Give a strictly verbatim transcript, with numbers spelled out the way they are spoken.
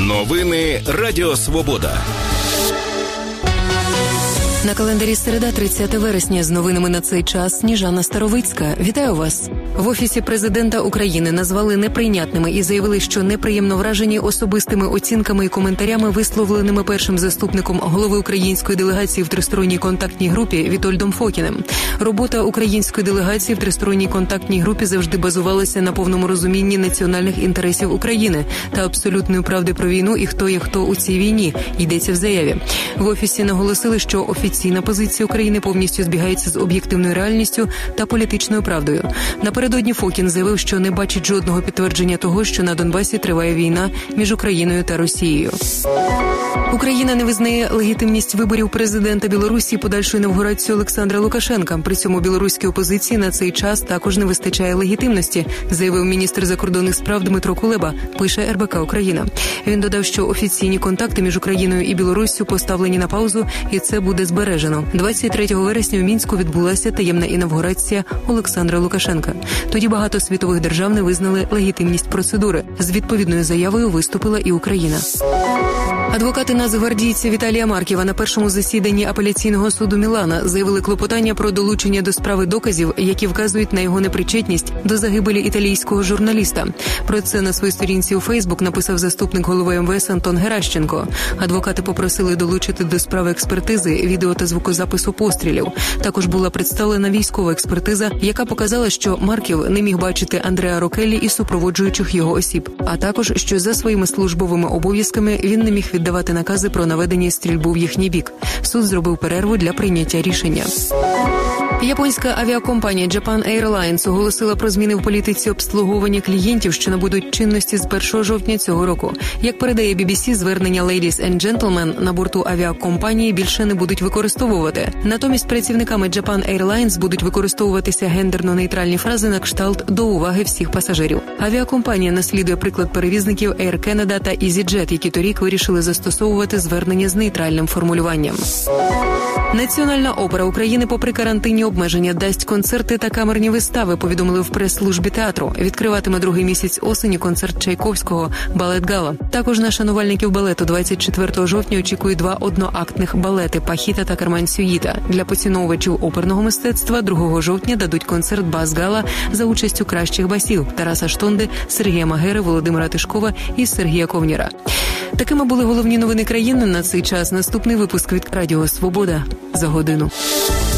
Новини Радіо Свобода. На календарі середа, тридцяте вересня. З новинами на цей час Сніжана Старовицька. Вітаю вас. В Офісі президента України назвали неприйнятними і заявили, що неприємно вражені особистими оцінками і коментарями, висловленими першим заступником голови української делегації в тристоронній контактній групі Вітольдом Фокіним. Робота української делегації в тристоронній контактній групі завжди базувалася на повному розумінні національних інтересів України та абсолютної правди про війну і хто є хто у цій війні, йдеться в заяві. В Офісі наголосили, що офіційна позиція України повністю збігається з об'єктивною реальністю та політичною правдою. Напередодні Фокін заявив, що не бачить жодного підтвердження того, що на Донбасі триває війна між Україною та Росією. Україна не визнає легітимність виборів президента Білорусі і подальшу інавгурацію Олександра Лукашенка. При цьому білоруській опозиції на цей час також не вистачає легітимності, заявив міністр закордонних справ Дмитро Кулеба, пише ер бе ка Україна. Він додав, що офіційні контакти між Україною і Білоруссю поставлені на паузу, і це буде збережено. двадцять третього вересня у Мінську відбулася таємна інавгурація Олександра Лукашенка. Тоді багато світових держав не визнали легітимність процедури. З відповідною заявою виступила і Україна. Адвокати нацгвардійця Віталія Марківа на першому засіданні апеляційного суду Мілана заявили клопотання про долучення до справи доказів, які вказують на його непричетність до загибелі італійського журналіста. Про це на своїй сторінці у Фейсбук написав заступник голови ем ве ес Антон Геращенко. Адвокати попросили долучити до справи експертизи, відео та звукозапису пострілів. Також була представлена військова експертиза, яка показала, що Марків не міг бачити Андреа Рокеллі і супроводжуючих його осіб, а також, що за своїми службовими обов'язками він не міг віддавати накази про наведення стрільбу в їхній бік. Суд зробив перерву для прийняття рішення. Японська авіакомпанія Japan Airlines оголосила про зміни в політиці обслуговування клієнтів, що набудуть чинності з першого жовтня цього року. Як передає бі бі сі, звернення «Ladies and Gentlemen» на борту авіакомпанії більше не будуть використовувати. Натомість працівниками Japan Airlines будуть використовуватися гендерно-нейтральні фрази на кшталт «до уваги всіх пасажирів». Авіакомпанія наслідує приклад перевізників Air Canada та EasyJet, які торік вирішили застосовувати звернення з нейтральним формулюванням. Національна опера України попри карантинні обмеження дасть концерти та камерні вистави, повідомили в прес-службі театру. Відкриватиме другий місяць осені концерт Чайковського «Балет-гала». Також на шанувальників балету двадцять четвертого жовтня очікують два одноактних балети «Пахіта» та «Карман-Сюїта». Для поціновувачів оперного мистецтва другого жовтня дадуть концерт «Бас-гала» за участю кращих басів Тараса Штонди, Сергія Магери, Володимира Тишкова і Сергія Ковніра. Такими були головні новини країни на цей час. Наступний випуск від Радіо Свобода за годину.